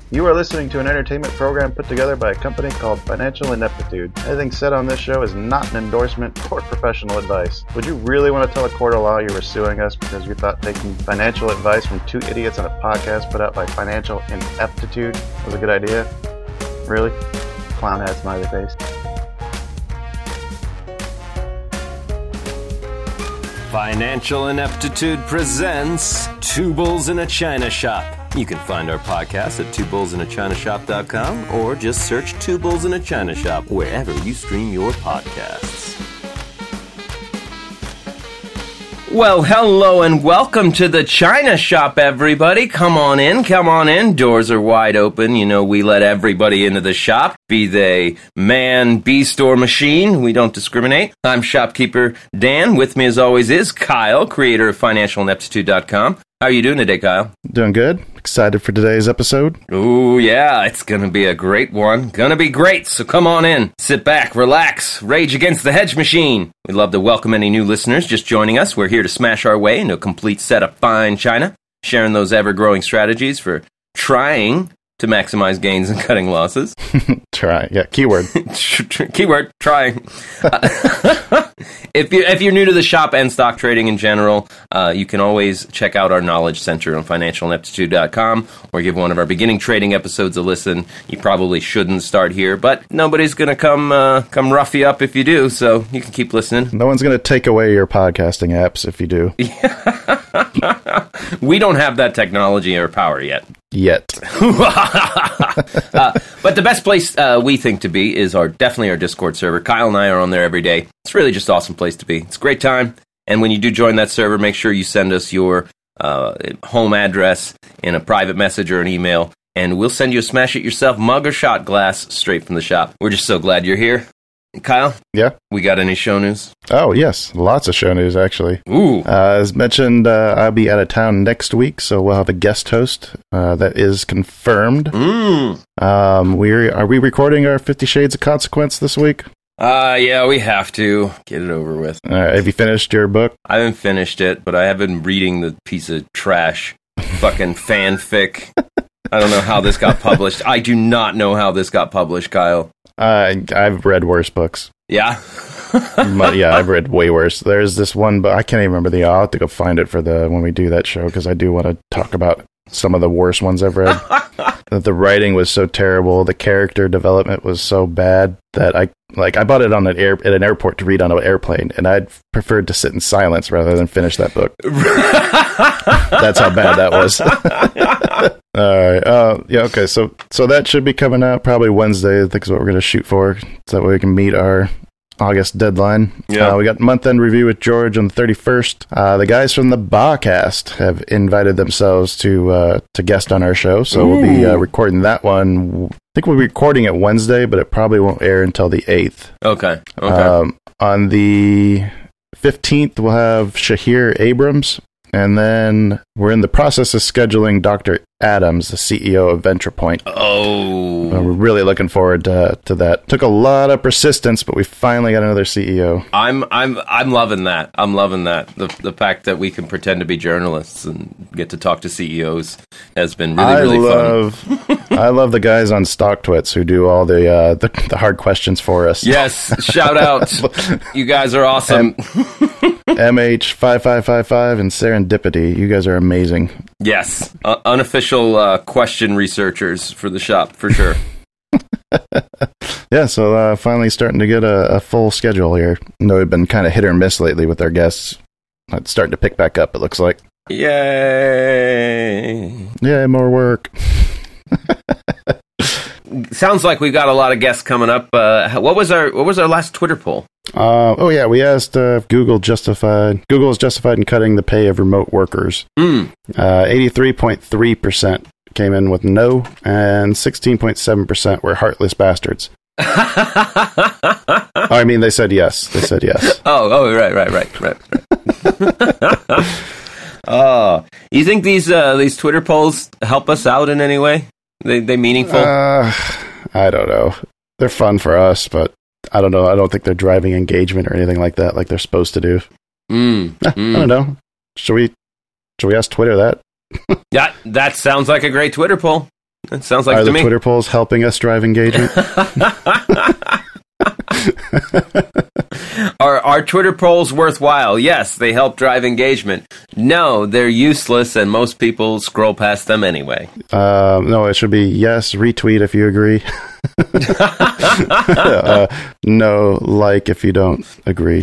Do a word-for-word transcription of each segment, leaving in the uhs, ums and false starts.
You are listening to an entertainment program put together by a company called Financial Ineptitude. Anything said on this show is not an endorsement or professional advice. Would you really want to tell a court of law you were suing us because you thought taking financial advice from two idiots on a podcast put out by Financial Ineptitude was a good idea? Really? Clown hat smiley face. Financial Ineptitude presents Two Bulls in a China Shop. You can find our podcast at two bulls in a china shop dot com or just search Two Bulls in a China Shop wherever you stream your podcasts. Well, hello and welcome to the China Shop, everybody. Come on in, come on in. Doors are wide open. You know, we let everybody into the shop, be they man, beast, or machine. We don't discriminate. I'm shopkeeper Dan. With me, as always, is Kyle, creator of financial ineptitude dot com. How are you doing today, Kyle? Doing good. Excited for today's episode. Ooh, yeah, it's going to be a great one. Going to be great, so come on in. Sit back, relax, rage against the hedge machine. We'd love to welcome any new listeners just joining us. We're here to smash our way into a complete set of fine china, sharing those ever-growing strategies for trying to maximize gains and cutting losses. Try, yeah, keyword. Keyword, trying. Uh, if, you, if you're new to the shop and stock trading in general, uh, you can always check out our Knowledge Center on financial ineptitude dot com or give one of our beginning trading episodes a listen. You probably shouldn't start here, but nobody's going to come uh, come rough you up if you do, so you can keep listening. No one's going to take away your podcasting apps if you do. We don't have that technology or power yet. Yet. uh, but the best place uh, we think to be is our definitely our Discord server. Kyle and I are on there every day. It's really just an awesome place to be. It's a great time. And when you do join that server, make sure you send us your uh, home address in a private message or an email, and we'll send you a smash it yourself mug or shot glass straight from the shop. We're just so glad you're here. Kyle? Yeah? We got any show news? Oh, yes. Lots of show news, actually. Ooh. Uh, as mentioned, uh, I'll be out of town next week, so we'll have a guest host. Uh, that is confirmed. Mm. Um, we're, are we recording our Fifty Shades of Consequence this week? Uh, yeah, we have to. Get it over with. All right, have you finished your book? I haven't finished it, but I have been reading the piece of trash fucking fanfic. I don't know how this got published. I do not know how this got published, Kyle. Uh, I've read worse books. Yeah? But yeah, I've read way worse. There's this one, but I can't even remember the. I'll have to go find it for the when we do that show because I do want to talk about some of the worst ones I've read. That the writing was so terrible, the character development was so bad that I like. I bought it on an air at an airport to read on an airplane, and I'd preferred to sit in silence rather than finish that book. That's how bad that was. All right. Uh, yeah. Okay. So so that should be coming out probably Wednesday. I think is what we're going to shoot for, so that way we can meet our August deadline. Yeah. Uh, we got month-end review with George on the thirty-first. Uh, the guys from the Bacast have invited themselves to uh, to guest on our show, so Ooh. We'll be uh, recording that one. I think we'll be recording it Wednesday, but it probably won't air until the eighth. Okay. Okay. Um, on the fifteenth, we'll have Shahir Abrams, and then we're in the process of scheduling Doctor Adams, the C E O of VenturePoint. Oh. Uh, we're really looking forward to, to that. Took a lot of persistence, but we finally got another C E O. I'm I'm I'm loving that. I'm loving that. The the fact that we can pretend to be journalists and get to talk to C E Os has been really, I really love, fun. I love the guys on StockTwits who do all the, uh, the the hard questions for us. Yes, shout out. You guys are awesome. M H five five five five and Serendipity. You guys are amazing. Yes, uh, unofficial uh, question researchers for the shop, for sure. Yeah, so uh, finally starting to get a, a full schedule here. I know we've been kind of hit or miss lately with our guests. It's starting to pick back up, it looks like. Yay! Yeah, more work. Sounds like we've got a lot of guests coming up. Uh, what was our What was our last Twitter poll? Uh, oh yeah, we asked uh, if Google justified Google is justified in cutting the pay of remote workers. Mm. Uh, eighty-three point three percent came in with no, and sixteen point seven percent were heartless bastards. I mean, they said yes. They said yes. Oh, oh, right, right, right, right. right. Oh, you think these uh, these Twitter polls help us out in any way? They they meaningful? Uh, I don't know. They're fun for us, but I don't know. I don't think they're driving engagement or anything like that, like they're supposed to do. Mm, eh, mm. I don't know. Should we? Should we ask Twitter that? Yeah, that sounds like a great Twitter poll. That sounds like Are to the me. Twitter polls helping us drive engagement? Are are Twitter polls worthwhile? Yes, they help drive engagement. No, they're useless, and most people scroll past them anyway. Uh, no, it should be yes, retweet if you agree. uh, no, like if you don't agree.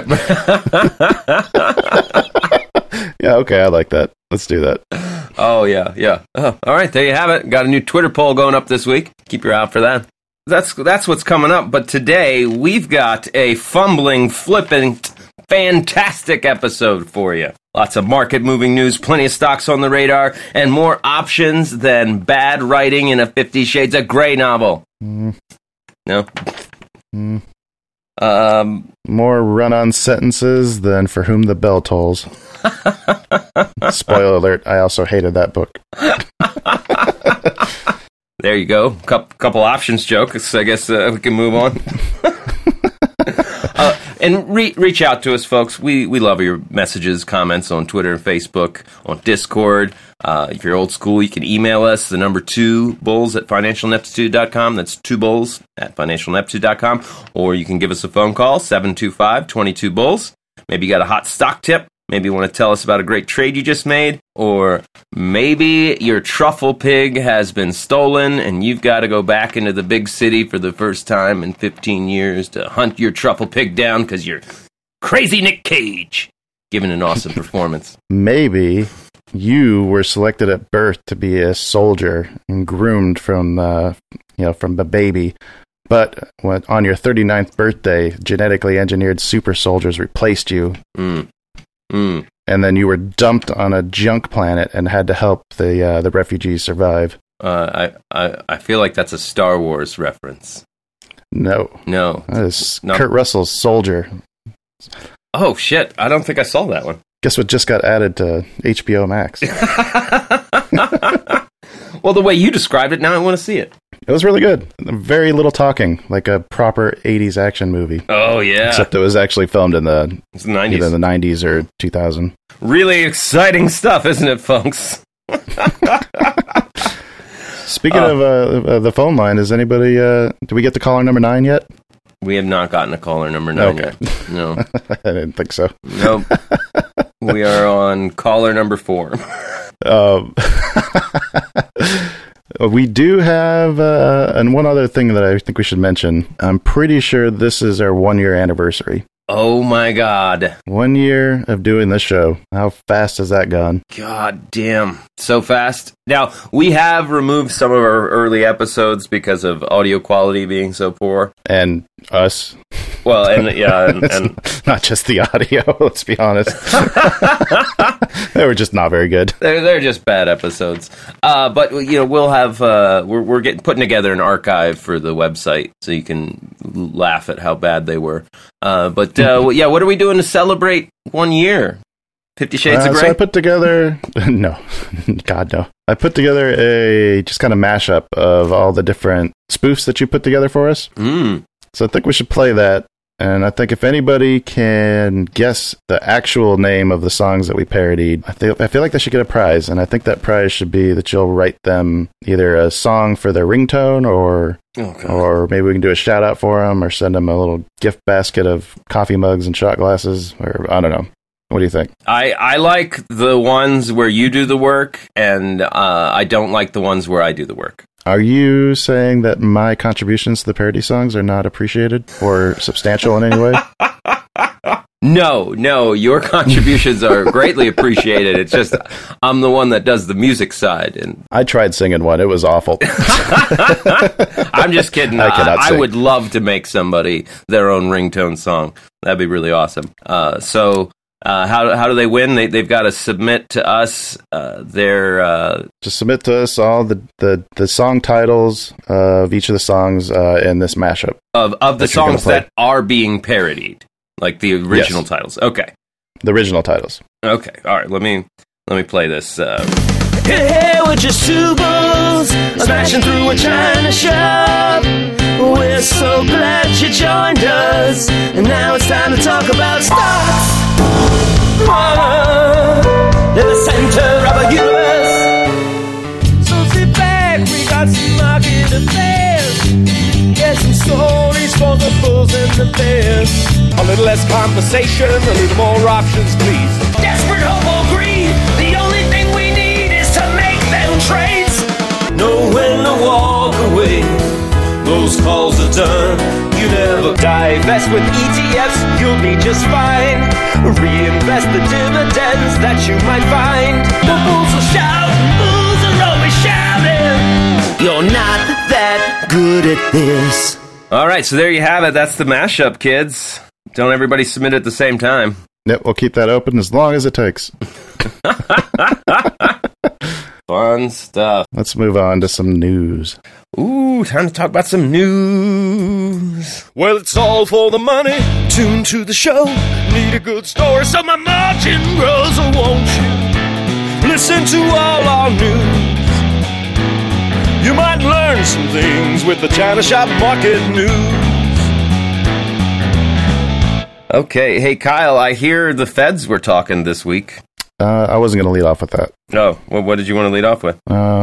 Yeah, okay, I like that. Let's do that. Oh, yeah, yeah. Oh, all right, there you have it. Got a new Twitter poll going up this week. Keep your eye out for that. That's that's what's coming up. But today, we've got a fumbling, flipping, fantastic episode for you. Lots of market-moving news, plenty of stocks on the radar, and more options than bad writing in a Fifty Shades of Grey novel. Mm. No? Mm. Um, More run-on sentences than For Whom the Bell Tolls. Spoiler alert, I also hated that book. There you go. Couple, couple options jokes. I guess uh, we can move on. uh, and re- reach out to us, folks. We we love your messages, comments on Twitter and Facebook, on Discord. Uh, if you're old school, you can email us, the number two bulls at financial ineptitude dot com. That's two bulls at financial ineptitude dot com. Or you can give us a phone call, seven two five, two two bulls. Maybe you got a hot stock tip. Maybe you want to tell us about a great trade you just made, or maybe your truffle pig has been stolen and you've got to go back into the big city for the first time in fifteen years to hunt your truffle pig down because you're crazy Nick Cage giving an awesome performance. Maybe you were selected at birth to be a soldier and groomed from, uh, you know, from the baby. But when, on your thirty-ninth birthday, genetically engineered super soldiers replaced you. Mm. Mm. And then you were dumped on a junk planet and had to help the uh, the refugees survive. Uh, I, I I feel like that's a Star Wars reference. No. No. That is no. Kurt Russell's Soldier. Oh, shit. I don't think I saw that one. Guess what just got added to H B O Max? Well, the way you described it, now I want to see it. It was really good. Very little talking, like a proper eighties action movie. Oh, yeah. Except it was actually filmed in the, it's the nineties. Either the nineties or two thousand. Really exciting stuff, isn't it, folks? Speaking uh, of uh, the phone line, is anybody, uh, do we get to caller number nine yet? We have not gotten a caller number nine okay. yet. No. I didn't think so. Nope. We are on caller number four. Um, we do have, uh, and one other thing that I think we should mention. I'm pretty sure this is our one year anniversary. Oh my God. One year of doing this show. How fast has that gone? God damn. So fast. Now, we have removed some of our early episodes because of audio quality being so poor. And us. Well, and yeah, and, and not just the audio, let's be honest. They were just not very good. They're, they're just bad episodes. Uh, but, you know, we'll have, uh, we're, we're getting putting together an archive for the website so you can laugh at how bad they were. Uh, but, uh, yeah, what are we doing to celebrate one year? Fifty Shades uh, of Grey? So I put together, no, God, no. I put together a just kind of mashup of all the different spoofs that you put together for us. Mm. So I think we should play that. And I think if anybody can guess the actual name of the songs that we parodied, I, th- I feel like they should get a prize. And I think that prize should be that you'll write them either a song for their ringtone or oh, or maybe we can do a shout out for them or send them a little gift basket of coffee mugs and shot glasses. Or I don't know. What do you think? I, I like the ones where you do the work, and uh, I don't like the ones where I do the work. Are you saying that my contributions to the parody songs are not appreciated or substantial in any way? No, no, your contributions are greatly appreciated. It's just I'm the one that does the music side. And I tried singing one. It was awful. I'm just kidding. I cannot I, sing. I would love to make somebody their own ringtone song. That'd be really awesome. Uh, so... Uh, how how do they win? They they've got to submit to us uh, their uh, just submit to us all the, the, the song titles of each of the songs uh, in this mashup of of the songs that are being parodied, like the original yes. titles. Okay, the original titles. Okay, all right. Let me let me play this. Uh, Hey, hey, we're just two bulls smashing through a China shop. We're so glad you joined us, and now it's time to talk about stocks. Uh, in the center of a universe. So sit back, we little less conversation, a little more options, please. Desperate hope or greed, the only thing we need is to make them trades. Know when to walk away, those calls are done. You never divest with E T Fs, you'll be just fine. Reinvest the dividends that you might find. The bulls will shout, bulls are always shouting. You're not that good at this. All right, so there you have it. That's the mashup, kids. Don't everybody submit at the same time. Yep, we'll keep that open as long as it takes. Fun stuff. Let's move on to some news. Ooh, time to talk about some news. Well, it's all for the money. Tune to the show. Need a good story so my margin grows, or won't you? Listen to all our news. You might learn some things with the China Shop Market News. Okay, hey Kyle, I hear the feds were talking this week. Uh, I wasn't going to lead off with that. Oh, well, what did you want to lead off with?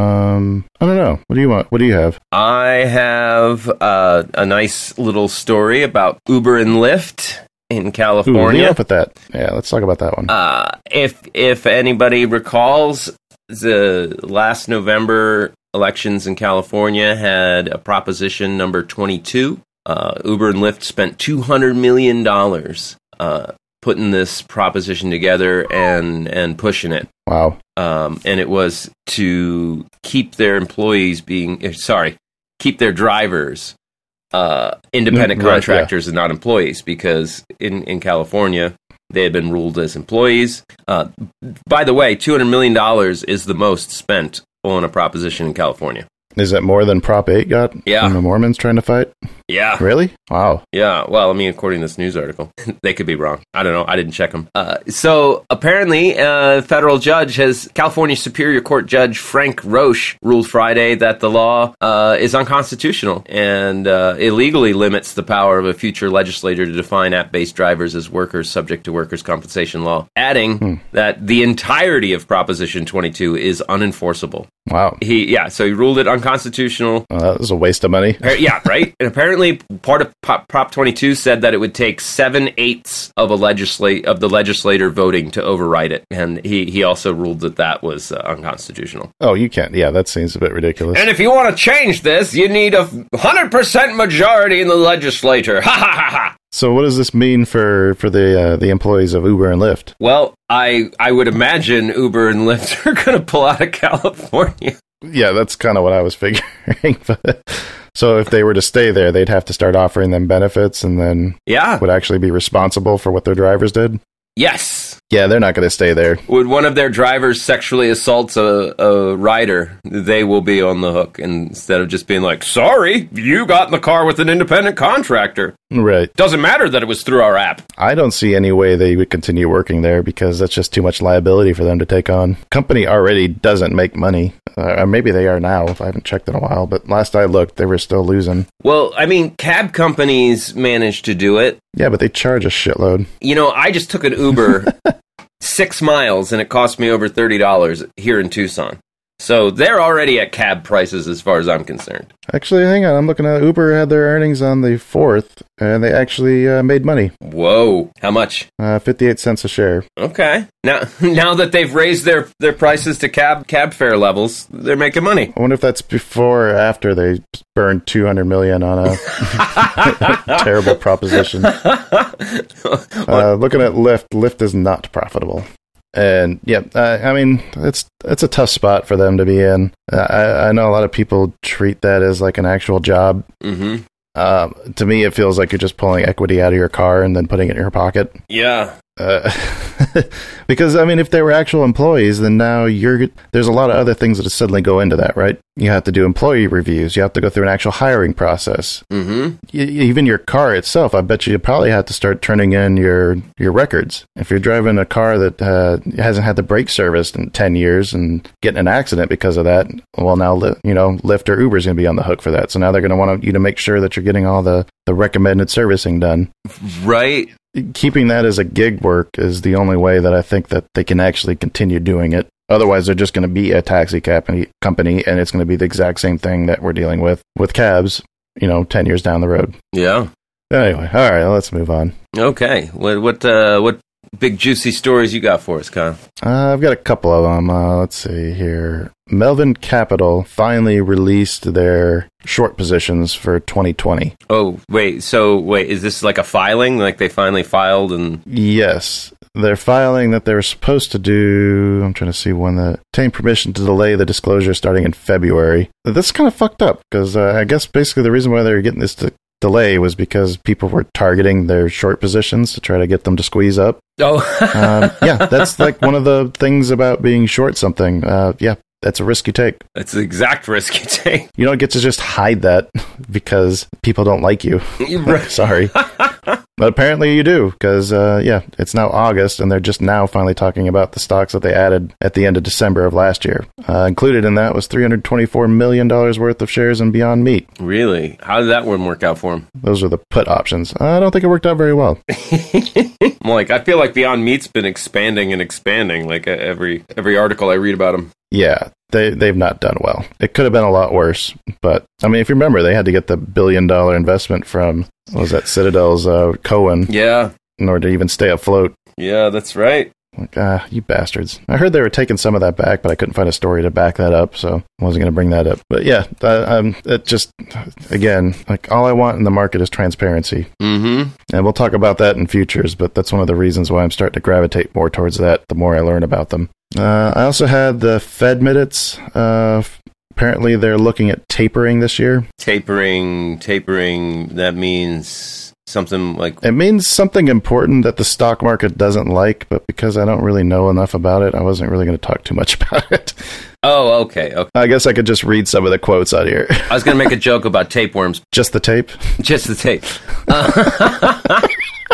Um, I don't know. What do you want? What do you have? I have uh, a nice little story about Uber and Lyft in Ooh, California. lead off with that. Yeah, let's talk about that one. Uh, if if anybody recalls, the last November elections in California had a proposition number twenty-two. Uh, Uber and Lyft spent two hundred million dollars uh, putting this proposition together and, and pushing it. Wow. Um, and it was to keep their employees being, sorry, keep their drivers uh, independent Right, contractors and not employees, because in, in California, they had been ruled as employees. Uh, by the way, two hundred million dollars is the most spent on a proposition in California. Is that more than Prop eight got? Yeah. When the Mormons trying to fight? Yeah. Really? Wow. Yeah, well, I mean, according to this news article, they could be wrong. I don't know. I didn't check them. Uh, so apparently, a uh, federal judge has, California Superior Court Judge Frank Roche ruled Friday that the law uh, is unconstitutional and uh, illegally limits the power of a future legislator to define app-based drivers as workers subject to workers' compensation law, adding hmm. that the entirety of Proposition twenty-two is unenforceable. Wow. He, yeah, so he ruled it unconstitutional. Well, that was a waste of money. Yeah, right? And apparently part of Prop twenty-two said that it would take seven-eighths of a legislate of the legislator voting to override it. And he, he also ruled that that was uh, unconstitutional. Oh, you can't. Yeah, that seems a bit ridiculous. And if you want to change this, you need a one hundred percent majority in the legislature. Ha ha ha ha! So what does this mean for, for the uh, the employees of Uber and Lyft? Well, I I would imagine Uber and Lyft are going to pull out of California. Yeah, that's kind of what I was figuring. But, so if they were to stay there, they'd have to start offering them benefits and then yeah. would actually be responsible for what their drivers did? Yes. Yeah, they're not going to stay there. Would one of their drivers sexually assaults a, a rider, they will be on the hook instead of just being like, sorry, you got in the car with an independent contractor. Right. Doesn't matter that it was through our app. I don't see any way they would continue working there because that's just too much liability for them to take on. Company already doesn't make money. Uh, maybe they are now. I haven't checked in a while, but last I looked, they were still losing. Well, I mean, cab companies managed to do it. Yeah, but they charge a shitload. You know, I just took an Uber six miles and it cost me over thirty dollars here in Tucson. So they're already at cab prices as far as I'm concerned. Actually, hang on. I'm looking at Uber had their earnings on the fourth, and they actually uh, made money. Whoa. How much? Uh, fifty-eight cents a share. Okay. Now now that they've raised their, their prices to cab cab fare levels, they're making money. I wonder if that's before or after they burned two hundred million dollars on a terrible proposition. Uh, looking at Lyft, Lyft is not profitable. And yeah, uh, I mean, it's it's a tough spot for them to be in. Uh, I, I know a lot of people treat that as like an actual job. Mm-hmm. Um, to me, it feels like you're just pulling equity out of your car and then putting it in your pocket. Yeah. Uh, because, I mean, if they were actual employees, then now you're there's a lot of other things that suddenly go into that, right? You have to do employee reviews. You have to go through an actual hiring process. Mm-hmm. Y- even your car itself, I bet you, you probably have to start turning in your, your records. If you're driving a car that uh, hasn't had the brake serviced in ten years and getting an accident because of that, well, now, you know, Lyft or Uber is going to be on the hook for that. So now they're going to want you to make sure that you're getting all the, the recommended servicing done. Right. Keeping that as a gig work is the only way that I think that they can actually continue doing it. Otherwise, they're just going to be a taxi company, company, and it's going to be the exact same thing that we're dealing with with cabs, you know, ten years down the road. Yeah. Anyway, all right, let's move on. Okay. What what uh, what big juicy stories you got for us, Kyle? Uh, I've got a couple of them. Uh, let's see here. Melvin Capital finally released their short positions for twenty twenty. Oh, wait. So, wait, is this like a filing? Like they finally filed and... Yes. They're filing that they were supposed to do, I'm trying to see when the, obtain permission to delay the disclosure starting in February. This is kind of fucked up, because uh, I guess basically the reason why they were getting this to delay was because people were targeting their short positions to try to get them to squeeze up. Oh. um, yeah, that's like one of the things about being short something. Uh, yeah, that's a risk you take. That's the exact risk you take. You don't get to just hide that because people don't like you. Sorry. But apparently you do, because, uh, yeah, it's now August, and they're just now finally talking about the stocks that they added at the end of December of last year. Uh, included in that was three hundred twenty-four million dollars worth of shares in Beyond Meat. Really? How did that one work out for them? Those are the put options. I don't think it worked out very well. I'm like, I feel like Beyond Meat's been expanding and expanding, like uh, every every article I read about them. Yeah, they, they've not done well. It could have been a lot worse, but, I mean, if you remember, they had to get the billion-dollar investment from, what was that, Citadel's uh, Cohen, Yeah. in order to even stay afloat. Yeah, that's right. Like, ah, you bastards. I heard they were taking some of that back, but I couldn't find a story to back that up, so I wasn't going to bring that up. But yeah, that, um, it just, again, like, all I want in the market is transparency. Mm-hmm. And we'll talk about that in futures, but that's one of the reasons why I'm starting to gravitate more towards that the more I learn about them. Uh, I also had the Fed minutes. Uh, apparently they're looking at tapering this year. Tapering, tapering, that means something like... It means something important that the stock market doesn't like, but because I don't really know enough about it, I wasn't really going to talk too much about it. Oh, okay, okay. I guess I could just read some of the quotes out here. I was going to make a joke about tapeworms. Just the tape? Just the tape. Uh,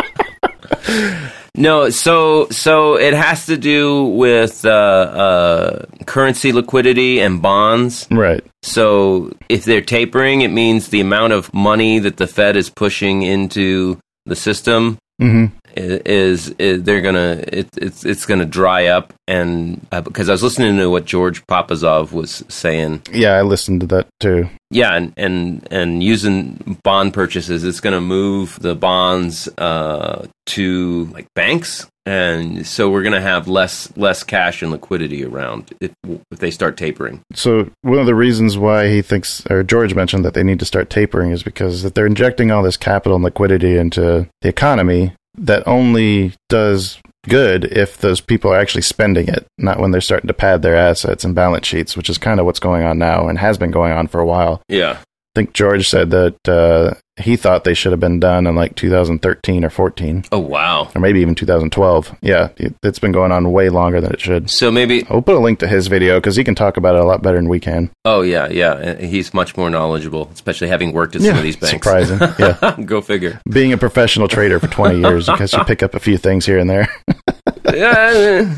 no, so so it has to do with uh, uh, currency liquidity and bonds. Right. So if they're tapering, it means the amount of money that the Fed is pushing into the system Mm-hmm. is, is they're gonna it, it's it's gonna dry up. And uh, because I was listening to what George Papazov was saying. Yeah, I listened to that too. Yeah, and and, and using bond purchases, it's going to move the bonds uh, to like banks, and so we're going to have less less cash and liquidity around if if they start tapering. So one of the reasons why he thinks, or George mentioned that they need to start tapering, is because if they're injecting all this capital and liquidity into the economy, that only does good if those people are actually spending it, not when they're starting to pad their assets and balance sheets, which is kind of what's going on now and has been going on for a while. Yeah. I think George said that uh, he thought they should have been done in like two thousand thirteen or fourteen. Oh, wow. Or maybe even two thousand twelve. Yeah, it, it's been going on way longer than it should. So maybe... I'll put a link to his video because he can talk about it a lot better than we can. Oh, yeah, yeah. He's much more knowledgeable, especially having worked at yeah, some of these banks. Surprising, yeah. Go figure. Being a professional trader for twenty years, I guess you pick up a few things here and there. Yeah,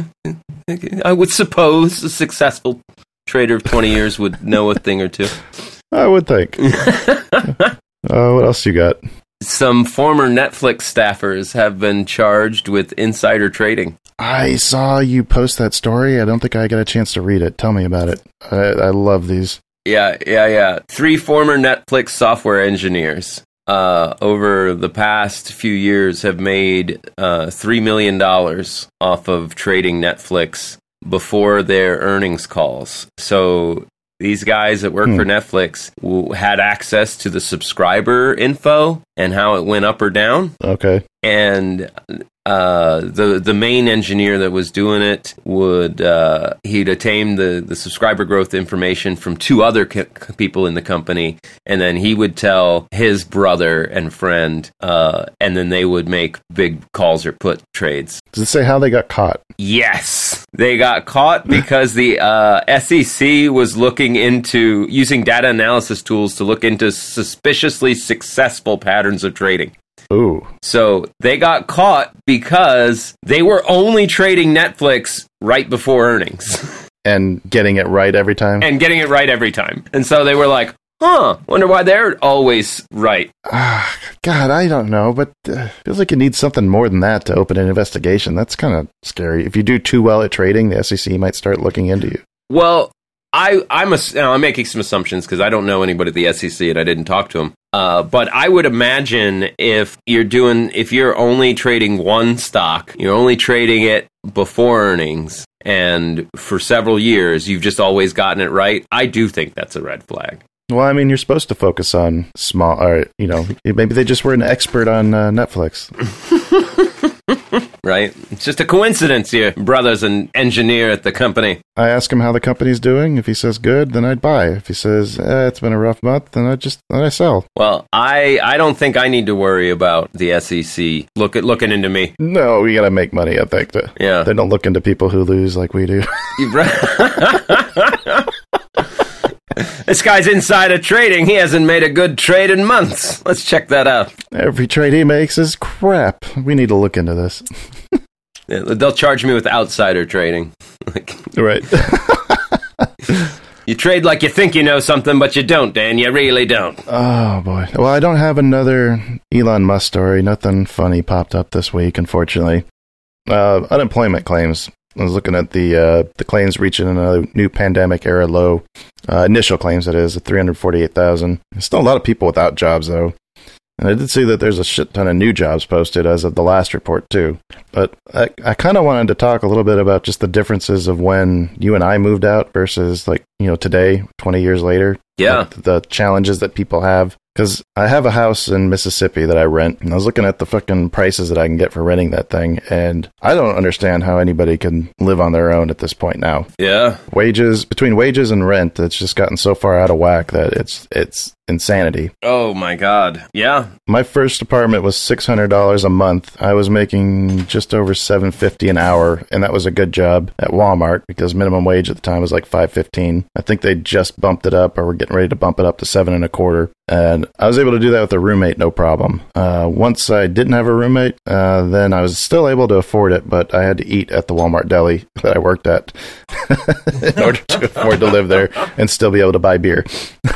I would suppose a successful trader of twenty years would know a thing or two. I would think. uh, what else you got? Some former Netflix staffers have been charged with insider trading. I saw you post that story. I don't think I got a chance to read it. Tell me about it. I, I love these. Yeah, yeah, yeah. Three former Netflix software engineers uh, over the past few years have made uh, three million dollars off of trading Netflix before their earnings calls. So these guys that work hmm. for Netflix w- had access to the subscriber info and how it went up or down. Okay. And uh, the the main engineer that was doing it would uh, he'd obtain the, the subscriber growth information from two other co- people in the company, and then he would tell his brother and friend, uh, and then they would make big calls or put trades. Does it say how they got caught? Yes, they got caught because the uh, S E C was looking into using data analysis tools to look into suspiciously successful patterns of trading. Ooh. So they got caught because they were only trading Netflix right before earnings. And getting it right every time? And getting it right every time. And so they were like, huh, wonder why they're always right. Ah, God, I don't know, but uh, feels like you need something more than that to open an investigation. That's kind of scary. If you do too well at trading, the S E C might start looking into you. Well, I, I'm, a, you know, I'm making some assumptions because I don't know anybody at the S E C and I didn't talk to them. Uh, but I would imagine if you're doing, if you're only trading one stock, you're only trading it before earnings, and for several years you've just always gotten it right, I do think that's a red flag. Well, I mean, you're supposed to focus on small, or, you know, maybe they just were an expert on uh, Netflix. Right? It's just a coincidence your brother's an engineer at the company. I ask him how the company's doing. If he says good, then I'd buy. If he says eh, it's been a rough month, then I just then I sell. Well, I, I don't think I need to worry about the S E C look at looking into me. No, we gotta make money, I think. Yeah. They don't look into people who lose like we do. This guy's insider trading. He hasn't made a good trade in months. Let's check that out. Every trade he makes is crap. We need to look into this. Yeah, they'll charge me with outsider trading. Like, right. You trade like you think you know something, but you don't, Dan. You really don't. Oh, boy. Well, I don't have another Elon Musk story. Nothing funny popped up this week, unfortunately. Uh, unemployment claims. I was looking at the uh, the claims reaching a new pandemic era low. Uh, initial claims, that is, at three hundred forty-eight thousand. There's still a lot of people without jobs, though. And I did see that there's a shit ton of new jobs posted as of the last report, too. But I, I kind of wanted to talk a little bit about just the differences of when you and I moved out versus, like, you know, today, twenty years later. Yeah. Like the challenges that people have. Because I have a house in Mississippi that I rent, and I was looking at the fucking prices that I can get for renting that thing, and I don't understand how anybody can live on their own at this point now. Yeah. Wages, between wages and rent, it's just gotten so far out of whack that it's it's insanity. Oh, my God. Yeah. My first apartment was six hundred dollars a month. I was making just over seven hundred fifty dollars an hour, and that was a good job at Walmart because minimum wage at the time was like five fifteen. I think they just bumped it up, or were getting ready to bump it up to seven and a quarter. And I was able to do that with a roommate, no problem. Uh, once I didn't have a roommate, uh, then I was still able to afford it, but I had to eat at the Walmart deli that I worked at in order to afford to live there and still be able to buy beer.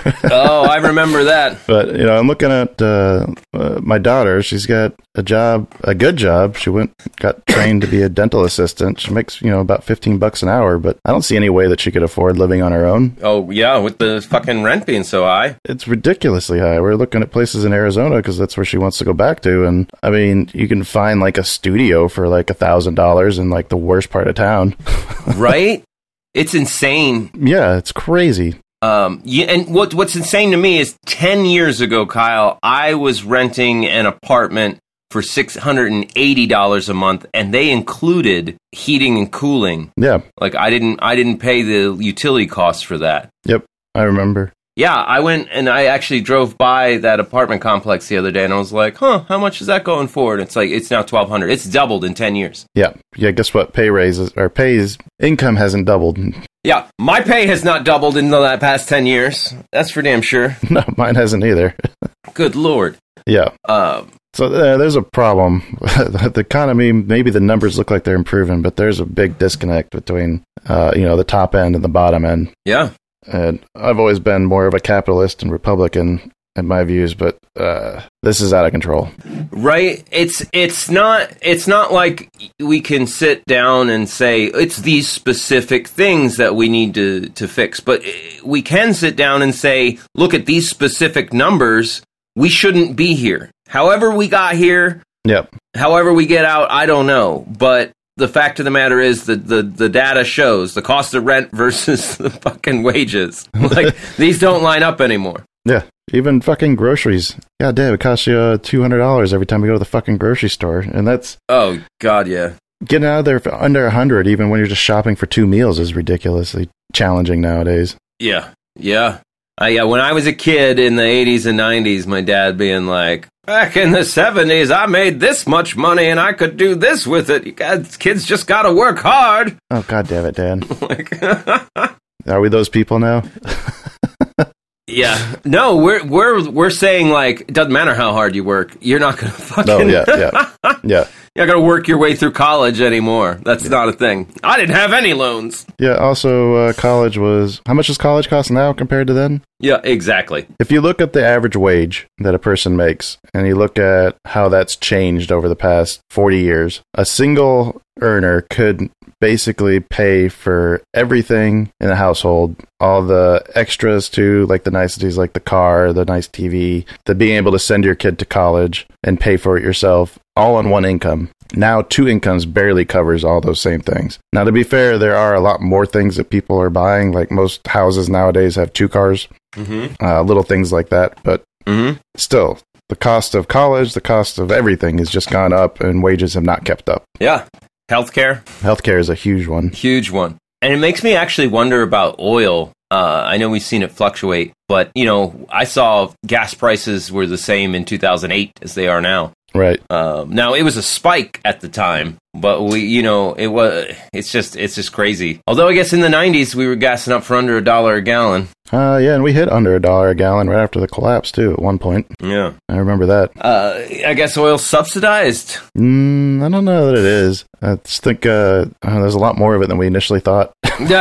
Oh, I remember that. But, you know, I'm looking at uh, uh, my daughter. She's got a job, a good job. She went, got trained to be a dental assistant. She makes, you know, about fifteen bucks an hour, but I don't see any way that she could afford living on her own. Oh, yeah, with the fucking rent being so high. It's ridiculous. High. We're looking at places in Arizona because that's where she wants to go back to. And I mean, you can find like a studio for like a thousand dollars in like the worst part of town. Right? It's insane. Yeah, it's crazy. Um, yeah, and what what's insane to me is ten years ago, Kyle, I was renting an apartment for six hundred eighty dollars a month, and they included heating and cooling. Yeah. Like I didn't I didn't pay the utility costs for that. Yep, I remember. Yeah, I went and I actually drove by that apartment complex the other day, and I was like, huh, how much is that going for? And it's like, it's now twelve hundred dollars. It's doubled in ten years. Yeah. Yeah, guess what? Pay raises, or pays, income hasn't doubled. Yeah, my pay has not doubled in the past ten years. That's for damn sure. No, mine hasn't either. Good Lord. Yeah. Um, so uh, there's a problem. The economy, maybe the numbers look like they're improving, but there's a big disconnect between, uh, you know, the top end and the bottom end. Yeah. And I've always been more of a capitalist and Republican in my views, but uh, this is out of control. Right? It's it's not it's not like we can sit down and say it's these specific things that we need to, to fix, but we can sit down and say, look at these specific numbers. We shouldn't be here. However we got here, yep. However we get out, I don't know, but the fact of the matter is that the, the data shows the cost of rent versus the fucking wages. Like, these don't line up anymore. Yeah, even fucking groceries. God damn, it costs you uh, two hundred dollars every time you go to the fucking grocery store. And that's... Oh, God, yeah. Getting out of there for under one hundred, even when you're just shopping for two meals, is ridiculously challenging nowadays. Yeah, yeah. Uh, yeah, when I was a kid in the eighties and nineties, my dad being like, back in the seventies, I made this much money and I could do this with it. You guys, kids just gotta work hard. Oh, God damn it, Dan. Like, are we those people now? Yeah. No, we're we're we're saying, like, it doesn't matter how hard you work. You're not gonna fucking... No, yeah, yeah, yeah. You're not gonna work your way through college anymore. That's yeah. not a thing. I didn't have any loans. Yeah, also, uh, college was... How much does college cost now compared to then? Yeah, exactly. If you look at the average wage that a person makes, and you look at how that's changed over the past forty years, a single earner could basically pay for everything in a household, all the extras too, like the niceties like the car, the nice T V, the being able to send your kid to college and pay for it yourself, all on one income. Now two incomes barely covers all those same things. Now, to be fair, there are a lot more things that people are buying. Like most houses nowadays have two cars, mm-hmm. uh, little things like that. But mm-hmm. still, the cost of college, the cost of everything has just gone up and wages have not kept up. Yeah. Healthcare. Healthcare is a huge one. Huge one. And it makes me actually wonder about oil. Uh, I know we've seen it fluctuate, but, you know, I saw gas prices were the same in two thousand eight as they are now. Right. Um, now, it was a spike at the time, but we, you know, it was, it's just, it's just crazy. Although I guess in the nineties, we were gassing up for under a dollar a gallon. Uh, yeah, and we hit under a dollar a gallon right after the collapse, too, at one point. Yeah. I remember that. Uh, I guess oil's subsidized. Mm, I don't know that it is. I just think uh, uh, there's a lot more of it than we initially thought.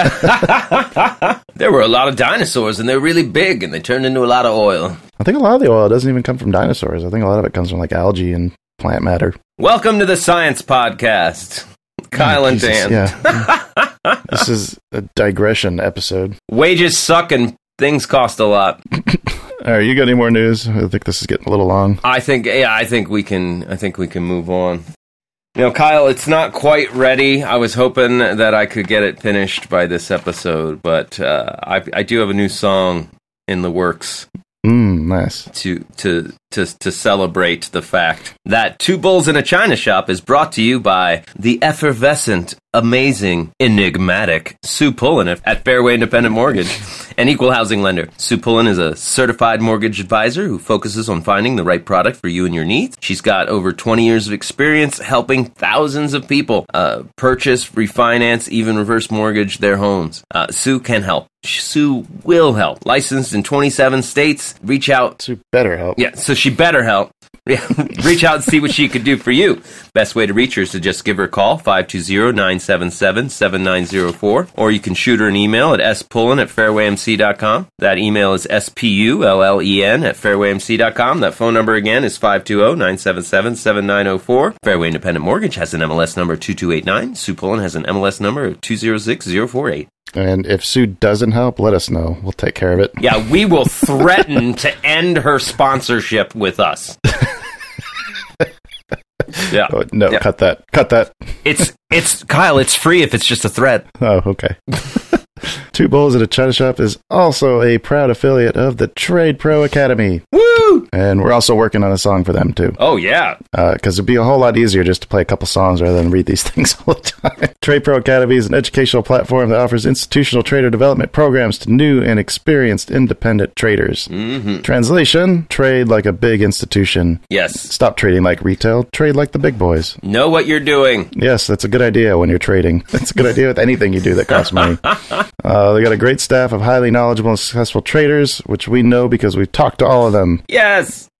There were a lot of dinosaurs, and they're really big, and they turned into a lot of oil. I think a lot of the oil doesn't even come from dinosaurs. I think a lot of it comes from, like, algae and plant matter. Welcome to the Science Podcast. Kyle oh, and Jesus, Dan. Yeah. This is a digression episode. Wages suck and things cost a lot. All right, you got any more news? I think this is getting a little long. I think, yeah, I think we can. I think we can move on. You know, Kyle, it's not quite ready. I was hoping that I could get it finished by this episode, but uh, I, I do have a new song in the works. Mm, nice. To to to to celebrate the fact that Two Bulls in a China Shop is brought to you by the effervescent, amazing, enigmatic Sue Pullen at Fairway Independent Mortgage, an equal housing lender. Sue Pullen is a certified mortgage advisor who focuses on finding the right product for you and your needs. She's got over twenty years of experience helping thousands of people uh, purchase, refinance, even reverse mortgage their homes. Uh, Sue can help. Sue will help. Licensed in twenty-seven states. Reach out. Sue better help. Yeah, so she better help. Reach out and see what she could do for you. Best way to reach her is to just give her a call, five two zero, nine seven seven, seven nine zero four, or you can shoot her an email at s pullen at fairway m c dot com. That email is S P U L L E N at fairway m c dot com. That phone number again is five two zero, nine seven seven, seven nine zero four. Fairway Independent Mortgage has an M L S number two two eight nine. Sue Pullen has an M L S number of two zero six zero four eight. And if Sue doesn't help, let us know. We'll take care of it. Yeah, we will threaten to end her sponsorship with us. Yeah. Oh, no, yeah. cut that. Cut that. It's, it's, Kyle, it's free if it's just a threat. Oh, okay. Two Bulls at a China Shop is also a proud affiliate of the Trade Pro Academy. Woo! And we're also working on a song for them, too. Oh, yeah. Because uh, it'd be a whole lot easier just to play a couple songs rather than read these things all the time. Trade Pro Academy is an educational platform that offers institutional trader development programs to new and experienced independent traders. Mm-hmm. Translation, trade like a big institution. Yes. Stop trading like retail, trade like the big boys. Know what you're doing. Yes, that's a good idea when you're trading. That's a good idea with anything you do that costs money. Uh, they got a great staff of highly knowledgeable and successful traders, which we know because we've talked to all of them. Yes!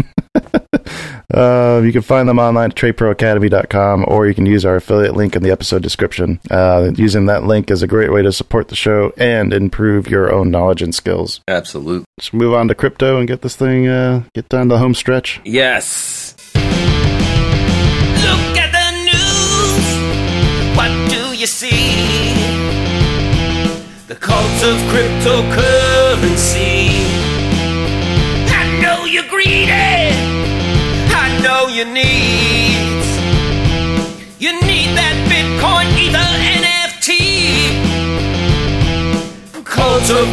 uh, you can find them online at trade pro academy dot com, or you can use our affiliate link in the episode description. Uh, using that link is a great way to support the show and improve your own knowledge and skills. Absolutely. Let's move on to crypto and get this thing, uh, get down to the home stretch. Yes. Look at the news. What do you see? The cult of cryptocurrency. I know you're greedy. I know you need. You need that Bitcoin, Ether, N F T. Cult of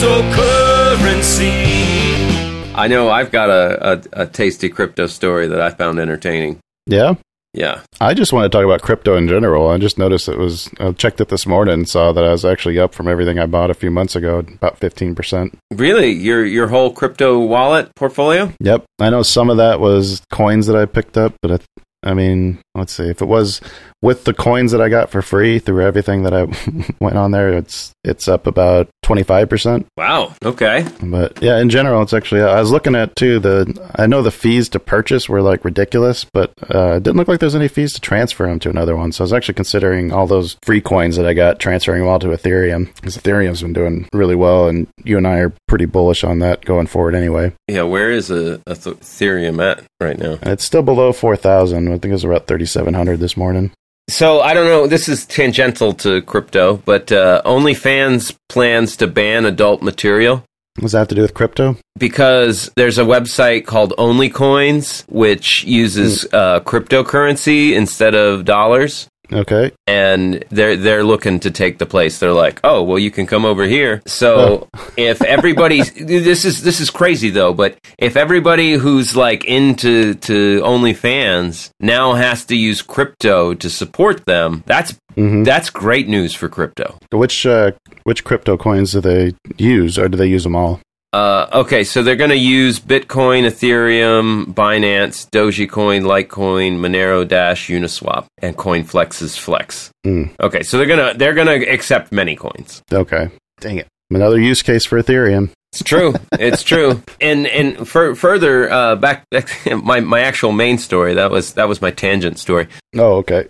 cryptocurrency. I know I've got a, a, a tasty crypto story that I found entertaining. Yeah? Yeah. I just want to talk about crypto in general. I just noticed it was, I checked it this morning and saw that I was actually up from everything I bought a few months ago, about fifteen percent. Really? Your your whole crypto wallet portfolio? Yep. I know some of that was coins that I picked up, but I, I mean, let's see. If it was with the coins that I got for free through everything that I went on there, it's it's up about twenty-five percent. Wow. Okay. But yeah, in general, it's actually, I was looking at too, the, I know the fees to purchase were like ridiculous, but uh, it didn't look like there's any fees to transfer them to another one. So I was actually considering all those free coins that I got, transferring them all to Ethereum, because Ethereum's been doing really well, and you and I are pretty bullish on that going forward anyway. Yeah, where is a, a th- Ethereum at right now? It's still below four thousand. I think it was about thirty-seven hundred this morning. So I don't know, this is tangential to crypto, but uh, OnlyFans plans to ban adult material. What does that have to do with crypto? Because there's a website called OnlyCoins, which uses uh, cryptocurrency instead of dollars. Okay. And they're they're looking to take the place. They're like, oh, well, you can come over here. So oh. if everybody, this is this is crazy though, but if everybody who's like into to OnlyFans now has to use crypto to support them, that's mm-hmm. that's great news for crypto. Which uh, which crypto coins do they use, or do they use them all? Uh, okay, so they're going to use Bitcoin, Ethereum, Binance, Dogecoin, Litecoin, Monero, Dash, Uniswap, and CoinFlex's Flex. Mm. Okay, so they're gonna they're gonna accept many coins. Okay, dang it, another use case for Ethereum. It's true. It's true. And and for, further uh, back, my my actual main story. That was that was my tangent story. Oh, okay.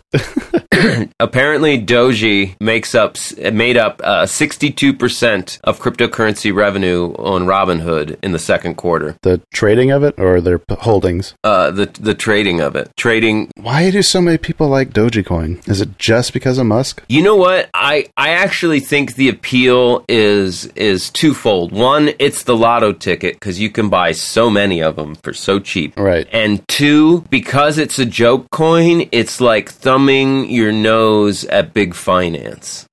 Apparently, Doji makes up made up uh, sixty-two percent of cryptocurrency revenue on Robinhood in the second quarter. The trading of it, or their holdings? Uh, the the trading of it. Trading. Why do so many people like Dogecoin? Is it just because of Musk? You know what? I I actually think the appeal is is twofold. One, it's the lotto ticket because you can buy so many of them for so cheap. Right. And two, because it's a joke coin, it's like thumbing your nose at big finance.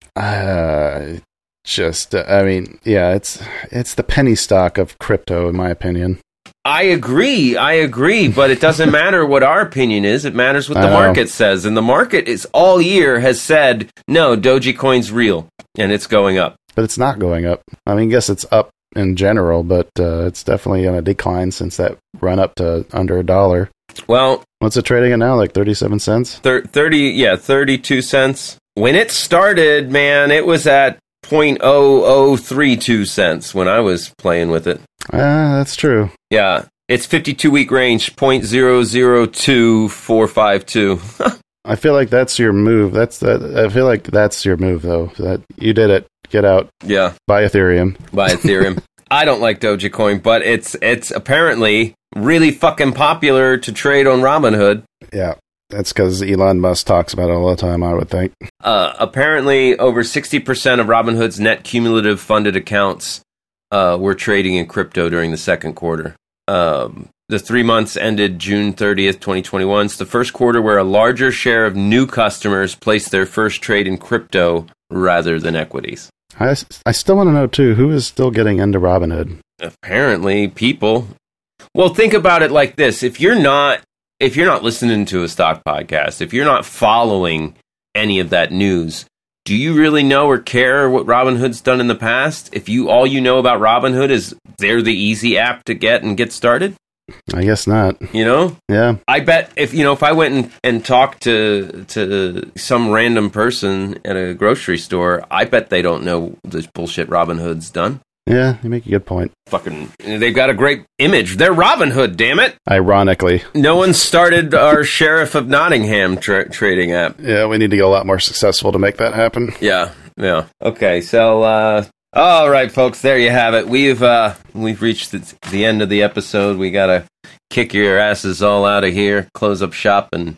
Uh, just, uh, I mean, yeah, it's it's the penny stock of crypto, in my opinion. I agree, I agree, but it doesn't matter what our opinion is. It matters what the market says. And the market is all year has said, no, Dogecoin's real, and it's going up. But it's not going up. I mean, I guess it's up in general, but uh, it's definitely on a decline since that run up to under a dollar. Well, what's it trading at now? Like thirty-seven cents? Thir- thirty, yeah, thirty-two cents. When it started, man, it was at zero point zero zero three two cents when I was playing with it. Ah, uh, that's true. Yeah, it's fifty-two week range, zero point zero zero two four five two. I feel like that's your move. That's that. I feel like that's your move, though. That you did it. Get out. Yeah. Buy Ethereum. Buy Ethereum. I don't like Dogecoin, but it's it's apparently really fucking popular to trade on Robinhood. Yeah, that's because Elon Musk talks about it all the time, I would think. Uh, apparently, over sixty percent of Robinhood's net cumulative funded accounts uh, were trading in crypto during the second quarter. Um, the three months ended June thirtieth, twenty twenty-one. It's the first quarter where a larger share of new customers placed their first trade in crypto rather than equities. I, I still want to know, too, who is still getting into Robinhood? Apparently, people. Well, think about it like this. If you're not if you're not listening to a stock podcast, if you're not following any of that news, do you really know or care what Robinhood's done in the past? If you all you know about Robinhood is they're the easy app to get and get started? I guess not. You know? Yeah. I bet if, you know, if I went and, and talked to to some random person at a grocery store, I bet they don't know this bullshit Robinhood's done. Yeah, you make a good point. Fucking, they've got a great image. They're Robinhood, damn it. Ironically. No one started our Sheriff of Nottingham tra- trading app. Yeah, we need to get a lot more successful to make that happen. Yeah, yeah. Okay, so, uh, all right, folks, there you have it. We've, uh, we've reached the, the end of the episode. We gotta kick your asses all out of here, close up shop, and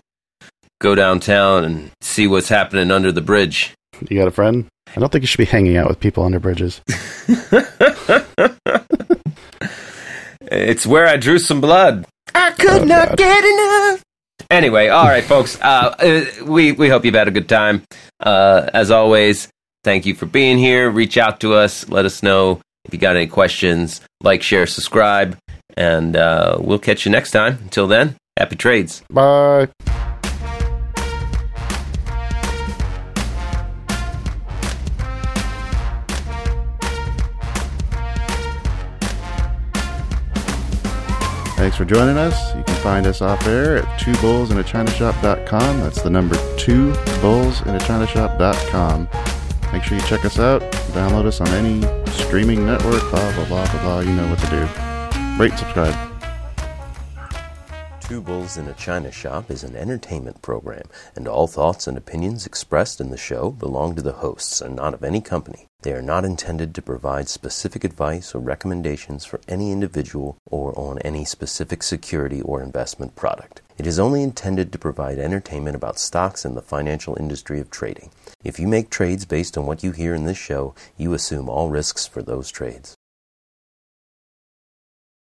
go downtown and see what's happening under the bridge. You got a friend? I don't think you should be hanging out with people under bridges. It's where I drew some blood. I could oh, not God. get enough. Anyway, all right, folks. Uh, uh, we we hope you've had a good time. Uh, as always, thank you for being here. Reach out to us. Let us know if you got any questions. Like, share, subscribe, and uh, we'll catch you next time. Until then, happy trades. Bye. Thanks for joining us. You can find us off air at two bulls in a china shop dot com. That's the number two bulls in a china shop dot com. Make sure you check us out. Download us on any streaming network. Blah, blah, blah, blah, blah. You know what to do. Rate, subscribe. Two Bulls in a China Shop is an entertainment program, and all thoughts and opinions expressed in the show belong to the hosts and not of any company. They are not intended to provide specific advice or recommendations for any individual or on any specific security or investment product. It is only intended to provide entertainment about stocks in the financial industry of trading. If you make trades based on what you hear in this show, you assume all risks for those trades.